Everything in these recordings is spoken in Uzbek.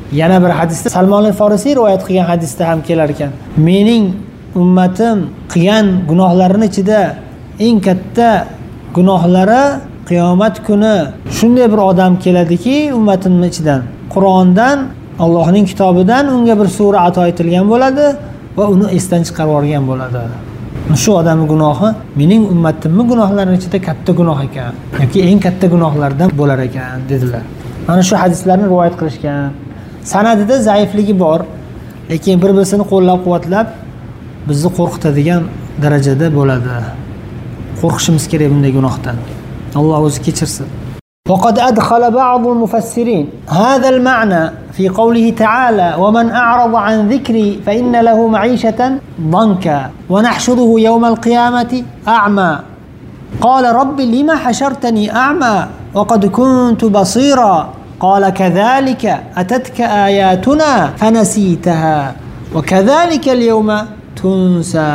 Yana bir hadisda Salmon al-Farisiy rivoyat qilgan hadisda ham kelar ekan. Mening ummatim qilgan gunohlarini ichida eng katta gunohlari qiyomat kuni shunday bir odam keladiki, ummatimning ichidan Qur'ondan, Allohning kitobidan unga bir sura ato etilgan bo'ladi va uni esdan chiqarib yuborgan bo'ladi. Shu odamning gunohi mening ummatimning gunohlarining ichida katta gunoh ekan yoki eng katta gunohlardan bo'lar ekan dedilar. Mana shu hadislarni rivoyat qilishgan. Sanadida zaifligi bor, lekin bir-birini qo'llab-quvvatlab bizni qo'rqitadigan darajada bo'ladi. Qo'rqishimiz kerak bunday gunohdan. Alloh o'zi kechirsin. وقد أدخل بعض المفسرين هذا المعنى في قوله تعالى ومن أعرض عن ذكري فإن له معيشة ضنكا ونحشره يوم القيامة أعمى قال رب لما حشرتني أعمى وقد كنت بصيرا قال كذلك أتتك آياتنا فنسيتها وكذلك اليوم تنسى.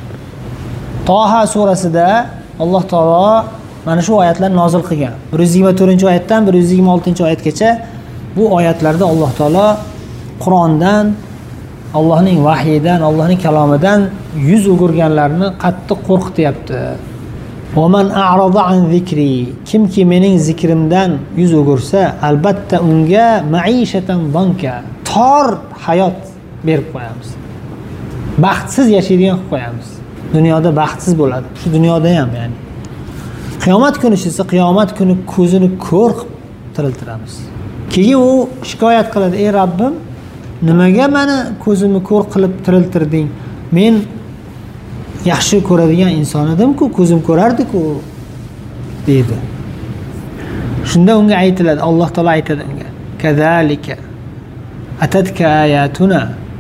طه سورة سدا الله تعالى mana shu oyatlar nozil qilgan. 124-oyatdan 126-oyatgacha bu oyatlarda Alloh taolo Qur'ondan, Allohning vahyidan, Allohning kalomidan yuz o'girganlarni qattiq qo'rqityapti. "Va man a'rada an zikri", kimki mening zikrimdan yuz o'girsa, albatta unga maishatan danka, tor hayot berib qo'yamiz. Baxtsiz yashaydigan qilib qo'yamiz. Dunyoda baxtsiz bo'ladi. Shu dunyoda ham, ya'ni qiyomat kuni esa qiyomat kuni ko'zini ko'r qilib tiriltiramiz. Keyin u shikoyat qiladi: "Ey Rabbim, nimaga meni ko'zimni ko'r qilib tiriltirding? Men yaxshi ko'radigan inson edim-ku, ko'zim ko'rardi-ku", deydi. Shunda unga aytiladi, Alloh taolo aytadi unga: "Kazalika atatka ayatuna".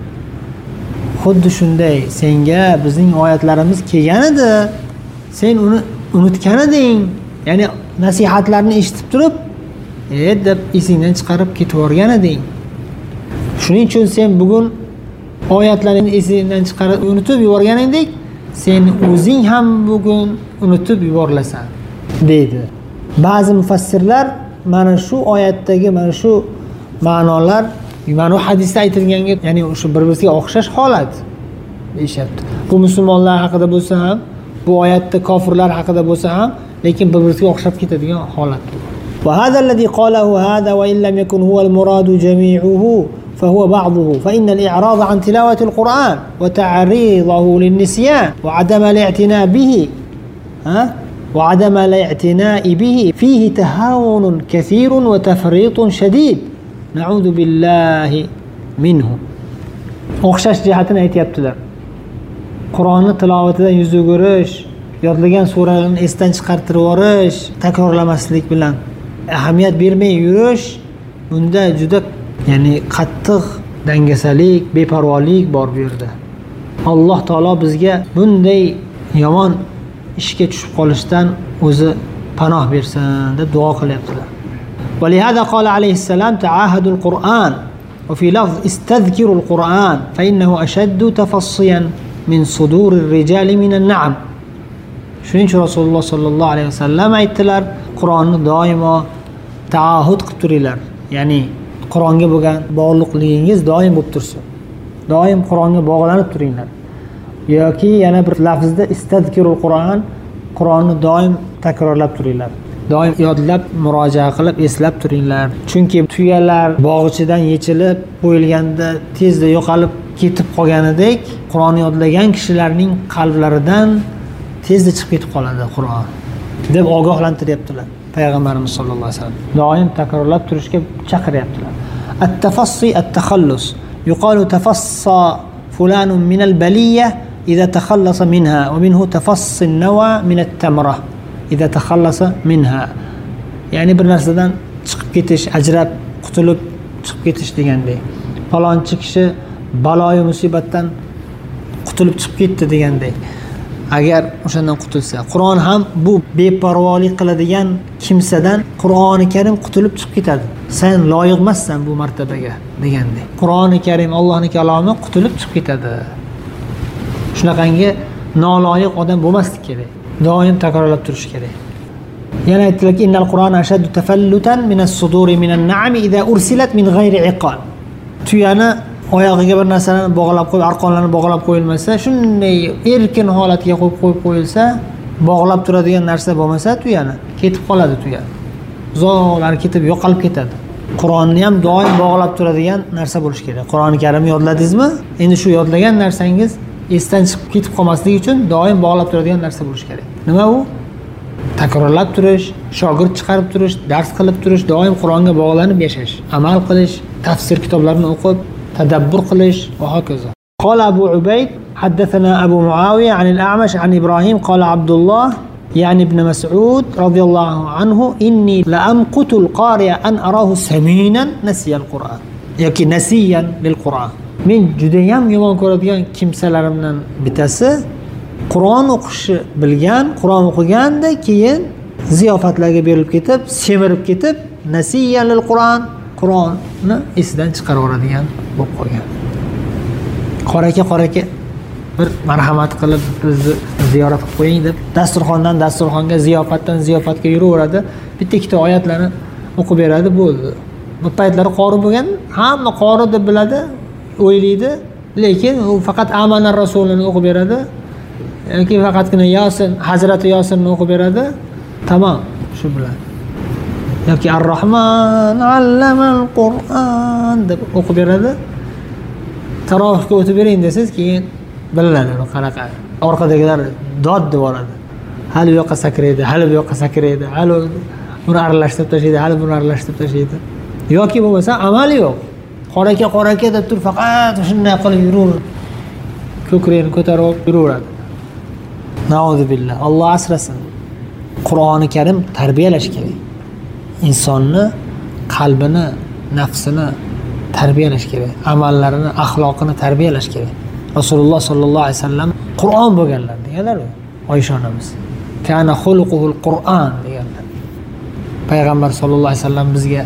Xuddi shunday senga bizning oyatlarimiz kelgan edi, sen uni unutgan eding. Ya'ni nasihatlarni eshitib turib, deb esingdan chiqarib ketib yorgan eding. Shuning uchun sen bugun oyatlarni esingdan chiqarib unutib yuborganingdek, sen o'zing ham bugun unutib yuborilasan, deydi. Ba'zi mufassirlar mana shu oyatdagi mana shu ma'nolar, mana bu hadisda aytilganga, ya'ni o'sha bir-biriga o'xshash holat deyapti. Bu musulmonlar haqida bo'lsa ham, bu oyatda kofirlar haqida bo'lsa ham, lekin bir-biriga o'xshab ketadigan holat. Va hada alladhi qalahu hada wa in lam yakun huwa al-murad jami'uhu fa huwa ba'dhuhu fa inna al-i'rad 'an tilawati al-Qur'an wa ta'ridahu lin-nisyan wa 'adama al-i'tina' bihi wa 'adama al-i'tina'i bihi fihi tahawun kathirun wa tafritun shadid na'udhu billahi minhu. O'xshash jihatini aytayaptilar. Qur'onni tilovatidan yuz o'girish, yodlagan suralarni esdan chiqartirib yuborish, takrorlamaslik bilan ahamiyat bermay yurish, bunda juda, ya'ni qattiq dangasalik, beparvolik bor bu yerda. Alloh taolo bizga bunday yomon ishga tushib qolishdan o'zi panoh bersin deb duo qilyaptilar. Va lihada qala alayhi salam ta'ahadul Qur'an va fi lafz istadhkirul Qur'an fa innahu ashaddu tafassiyan min sudurir rijali minan na'am. Shuning uchun Rasululloh sallallohu alayhi vasallam aytdilar, Qur'onni doimo taahhud qilib turinglar. Ya'ni Qur'onga bo'lgan bog'liqligingiz doim bo'lib tursin. Doim Qur'onga bog'lanib turinglar. Yoki yana bir lafzda istadhkirul Qur'an, Qur'onni doim takrorlab turinglar. Doim yodlab, murojaat qilib eslab turinglar. Chunki tuyalar bog'ichidan yechilib qo'yilganda tezda yo'qolib ketib qolganidek, Qur'onni yodlagan kishilarning qalblaridan tezda chiqib ketib qoladi Qur'on deb ogohlantiryaptilar payg'ambarimiz sollallohu alayhi vasallam. Doim takrorlab turishga chaqiryaptilar. At-tafassi at-takhallus. Yuqalu tafassa fulanun min al-baliyya idza takhallasa minha wa minhu tafassi an-nawa min at-tamra idza takhallasa minha. Ya'ni bir narsadan chiqib ketish, ajrab, qutulib chiqib ketish degandek. Falonchi kishi baloyi musibatdan qutulib chiqib ketdi degandek. Agar o'shandan qutulsa, Qur'on ham bu beparvolik qiladigan kimsadan Qur'oni Karim qutulib chiqib ketadi. Sen loyiq emassan bu martabaga degandek. Qur'oni Karim, Allohning kalomi qutulib chiqib ketadi. Shunaqangi noloyiq odam bo'lmaslik kerak. Doim takrorlab turish kerak. Yana aytdilarki, innal Qur'ana ashaddu tafallutan min as-suduri min an-na'am idza ursilat min g'ayri iqal. tuyani oyog'iga bir narsalarni bog'lab qo'yib, arqonlarni bog'lab qo'yilmasa, shunday erkin holatga qo'yib qo'yilsa, bog'lab turadigan narsa bo'lmasa, tuyani ketib qoladi tuya. Uzoqlari ketib yo'qolib ketadi. Qur'onni ham doim bog'lab turadigan narsa bo'lishi kerak. Qur'oni Karim yodladingizmi? Endi shu yodlagan narsangiz esdan chiqib ketib qolmasligi uchun doim bog'lab turadigan narsa bo'lishi kerak. Nima u? Takrorlab turish, shogird chiqarib turish, dars qilib turish, doim Qur'onga bog'lanib yashash, amal qilish, tafsir kitoblarini o'qib, tadabbur qilish va hokazo. Qala Abu Ubayd haddathana Abu Muawiya an al-A'mash an Ibrahim qala Abdullah يعني ابن مسعود رضي الله عنه إني لأمقت القارئ أن أراه سمينا نسي القرآن yoki nasiyan lil Qur'on. Men juda ham yomon ko'radigan kimsalarimdan bittasi Qur'on o'qishni bilgan, Qur'on o'qiganda keyin ziyofatlarga berilib ketib, semirib ketib, nasiyan lil Qur'on, Qur'onni esidan chiqarib yuboradigan bo'lib qolgan. Qoraka bir marhamat qilib bizni ziyorat qilib qo'ying deb dasturxondan dasturxonga, ziyofatdan ziyofatga yuraveradi. Bitta ikkita oyatlarni o'qib beradi, bo'ldi. Bu paytlari qori bo'lgan, hamma qori deb biladi, o'ylaydi, lekin u faqat Amanar Rasulini o'qib beradi yoki faqatgina Yosin, Hazrati Yosinni o'qib beradi. Tamom, shu bilan. Yoki Ar-Rahman allamal Qur'on deb o'qib beradi. Tarovihga o'tib bering desiz, keyin bilinadi qanaqa. Orqadagilar dod deb oladi. Hali bu yoqqa sakraydi, hali bu yoqqa sakraydi, hali buni aralashtirib tashlaydi, hali buni aralashtirib tashlaydi. Yoki bo'lmasa amali yo'q. Qoraka deb turib faqat shunday qilib yuraveradi. Ko'krakni ko'tarib yuraveradi. Nauzubillah. Alloh asrasin. Qur'oni Karim tarbiyalash kerak. Insonni qalbini, nafsini tarbiyalash kerak. Amallarini, axloqini tarbiyalash kerak. Rasululloh sallallohu alayhi vasallam Qur'on bo'lganlar deganlar. Oysha onamiz. Kana xuluquhul Qur'on deganlar. Payg'ambar sallallohu alayhi vasallam bizga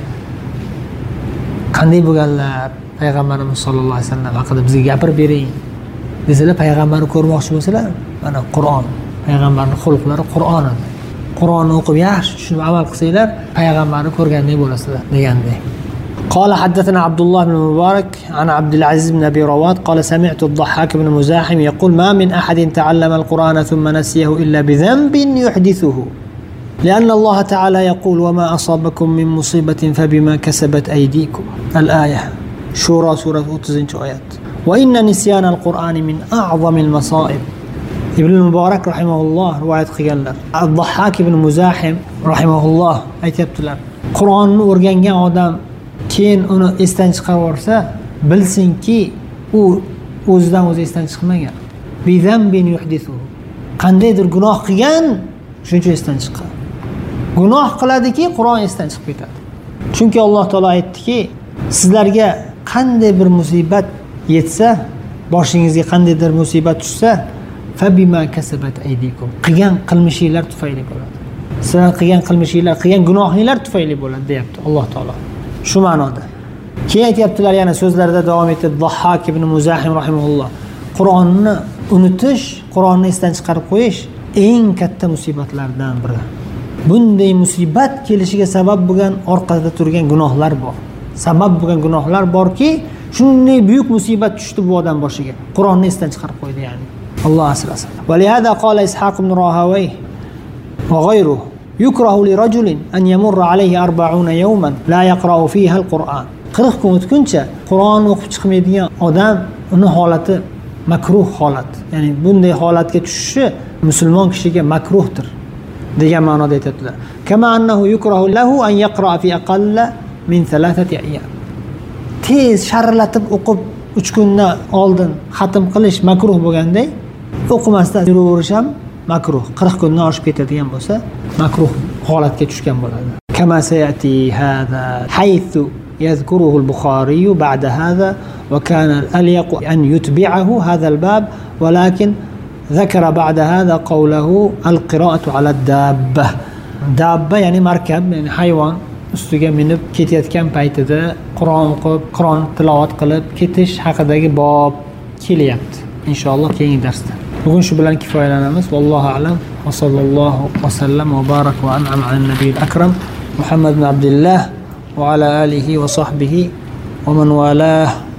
qanday bo'lganlar, payg'ambarimiz sallallohu alayhi vasallam haqida bizga gapirib bering desalar, payg'ambarni ko'rmoqchi bo'lsalar, mana Qur'on, payg'ambarning xulqlari Qur'on edi. Qur'onni o'qib yaxshi tushunib amal qilsanglar, payg'ambarni ko'rgandek bo'lasizlar degandek. قال حدثنا عبد الله بن المبارك عن عبد العزيز بن أبي رواد قال سمعت الضحاك بن مزاحم يقول ما من أحد تعلم القرآن ثم نسيه إلا بذنب يحدثه لأن الله تعالى يقول وما أصابكم من مصيبة فبما كسبت أيديكم الآية شورى سورة 30 آيات وإن نسيان القرآن من أعظم المصائب. ابن المبارك رحمه الله رواية قيلر الضحاك بن مزاحم رحمه الله aytibdilar, Qur'onni o'rgangan odam keyin uni esdan chiqarib yuborsa, bilsinki u o'zidan o'zi esdan chiqmagan. Bi zambin yuhdithu. Qandaydir gunoh qilgan, shuning uchun esdan chiqqan. Gunoh qiladiki, Qur'on esdan chiqib ketadi. Chunki Alloh taolo aytdiki, sizlarga qanday bir musibat yetsa, boshingizga qandaydir musibat tushsa, fabima kasabat aydikum. Qilgan qilmishinglar tufayli bo'ladi. Sizlar qilgan qilmishinglar, qilgan gunohinglar tufayli bo'ladi, deyapti Alloh taolo. Shu ma'noda. Keyin aytibdilar, yana so'zlarida davom etib, Dhahhak ibn Muzahim rahimahulloh, Qur'onni unutish, Qur'onni esdan chiqarib qo'yish eng katta musibatlardan biri. Bunday musibat kelishiga sabab bo'lgan orqada turgan gunohlar bor. Sabab bo'lgan gunohlar borki, shunday buyuk musibat tushdi bu odam boshiga. Qur'onni esdan chiqarib qo'ydi, ya'ni. Alloh asrasin. Va lihada qala Ishaq ibn Rahawayh va ghayruhu yukrahu li rajulin an yamurra alayhi 40 yawman la yaqra'u fiha al-Qur'an. 40 kun o'tguncha Qur'on o'qib chiqmaydigan odam, uni holati makruh holat. Ya'ni bunday holatga tushishi musulmon kishiga makruhdir degan ma'noda aytadilar. Kama annahu yukrahu lahu an yaqra'a fi aqalla min 3 ayyam. Tez sharlatib o'qib 3 kundan oldin xatm qilish makruh bo'lganday, o'qimasdan yuraverish ham makruh. 40 kundan oshib ketadigan bo'lsa, makruh holatga tushgan bo'ladi. Kama sayati hada haythu يذكره البخاري بعد هذا وكان الأليق أن يتبعه هذا الباب ولكن ذكر بعد هذا قوله القراءة على الدابة. دابة يعني مركب، يعني حيوان ustiga minib ketayotgan paytida Qur'on o'qib, Qur'on tilovat qilib ketish haqidagi bob kelyapti. Inshaalloh keyingi darsda. Bugun shu bilan kifoyalanamiz. Vallohu a'lam. Va sallallohu va sallam va barak va an'ama ala nabiyil akram Muhammad ibn Abdullah wa ala alihi wa sahbihi wa man walah.